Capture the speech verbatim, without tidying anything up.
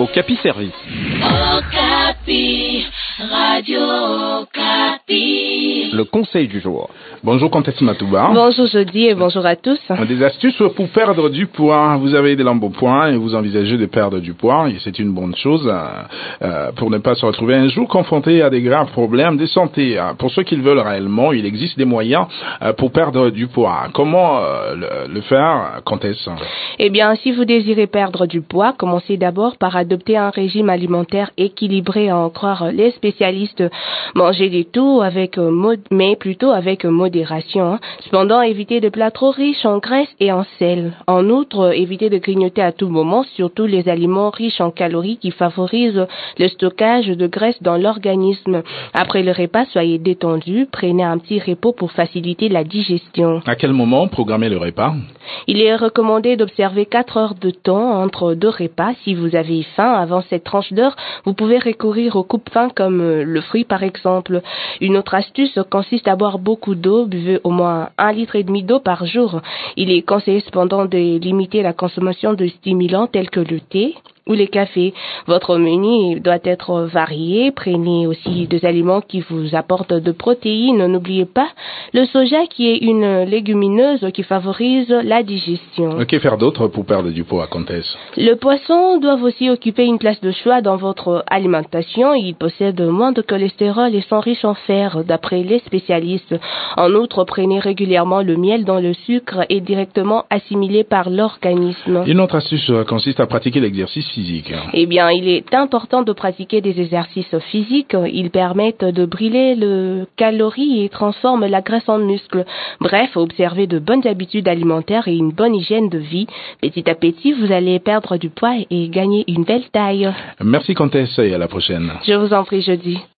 Okapi Service. Okapi, Radio Okapi. Le conseil du jour. Bonjour Comtesse Matouba. Bonjour Jody et bonjour à tous. Des astuces pour perdre du poids. Vous avez des l'embonpoint et vous envisagez de perdre du poids et c'est une bonne chose euh, pour ne pas se retrouver un jour confronté à des graves problèmes de santé. Pour ceux qui le veulent réellement, il existe des moyens euh, pour perdre du poids. Comment euh, le, le faire, Comtesse? Eh bien, si vous désirez perdre du poids, commencez d'abord par adopter un régime alimentaire équilibré, à en croire les spécialistes. Mangez du tout avec mod- mais plutôt avec modération. Hein. Cependant, évitez des plats trop riches en graisse et en sel. En outre, évitez de grignoter à tout moment, surtout les aliments riches en calories qui favorisent le stockage de graisse dans l'organisme. Après le repas, soyez détendu, prenez un petit repos pour faciliter la digestion. À quel moment programmer le repas? Il est recommandé d'observer quatre heures de temps entre deux repas. Si vous avez faim avant cette tranche d'heure, vous pouvez recourir aux coupes-faim comme le fruit par exemple. Une autre astuce consiste à boire beaucoup d'eau. Buvez au moins un litre et demi d'eau par jour. Il est conseillé cependant de limiter la consommation de stimulants tels que le thé ou les cafés. Votre menu doit être varié. Prenez aussi des aliments qui vous apportent de protéines. N'oubliez pas le soja qui est une légumineuse qui favorise la digestion. Que faire d'autre pour perdre du poids, Comtesse? Le poisson doit aussi occuper une place de choix dans votre alimentation. Il possède moins de cholestérol et sont riches en fer, d'après les spécialistes. En outre, prenez régulièrement le miel dont le sucre est directement assimilé par l'organisme. Une autre astuce consiste à pratiquer l'exercice physique. Eh bien, il est important de pratiquer des exercices physiques. Ils permettent de brûler le calories et transforment la graisse en muscle. Bref, observez de bonnes habitudes alimentaires et une bonne hygiène de vie. Petit à petit, vous allez perdre du poids et gagner une belle taille. Merci Comtesse et à la prochaine. Je vous en prie, Jody.